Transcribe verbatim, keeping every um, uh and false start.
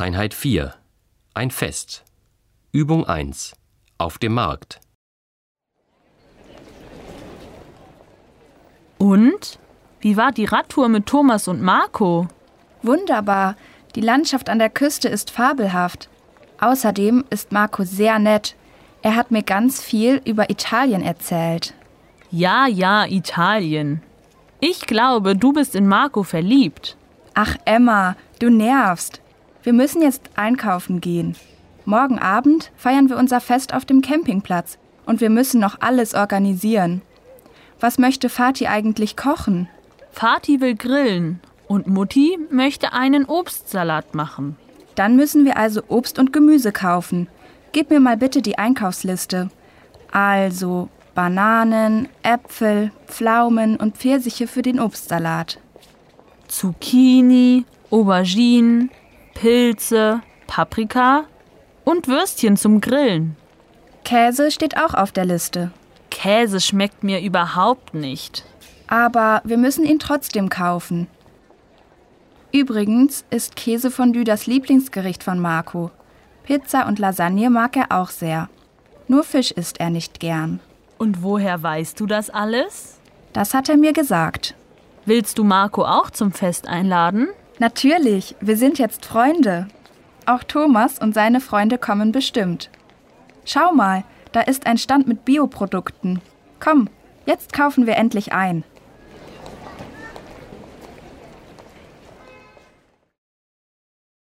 Einheit vier. Ein Fest. Übung eins. Auf dem Markt. Und? Wie war die Radtour mit Thomas und Marco? Wunderbar. Die Landschaft an der Küste ist fabelhaft. Außerdem ist Marco sehr nett. Er hat mir ganz viel über Italien erzählt. Ja, ja, Italien. Ich glaube, du bist in Marco verliebt. Ach Emma, du nervst. Wir müssen jetzt einkaufen gehen. Morgen Abend feiern wir unser Fest auf dem Campingplatz und wir müssen noch alles organisieren. Was möchte Vati eigentlich kochen? Vati will grillen und Mutti möchte einen Obstsalat machen. Dann müssen wir also Obst und Gemüse kaufen. Gib mir mal bitte die Einkaufsliste. Also Bananen, Äpfel, Pflaumen und Pfirsiche für den Obstsalat. Zucchini, Auberginen, Pilze, Paprika und Würstchen zum Grillen. Käse steht auch auf der Liste. Käse schmeckt mir überhaupt nicht. Aber wir müssen ihn trotzdem kaufen. Übrigens ist Käsefondue das Lieblingsgericht von Marco. Pizza und Lasagne mag er auch sehr. Nur Fisch isst er nicht gern. Und woher weißt du das alles? Das hat er mir gesagt. Willst du Marco auch zum Fest einladen? Natürlich, wir sind jetzt Freunde. Auch Thomas und seine Freunde kommen bestimmt. Schau mal, da ist ein Stand mit Bioprodukten. Komm, jetzt kaufen wir endlich ein.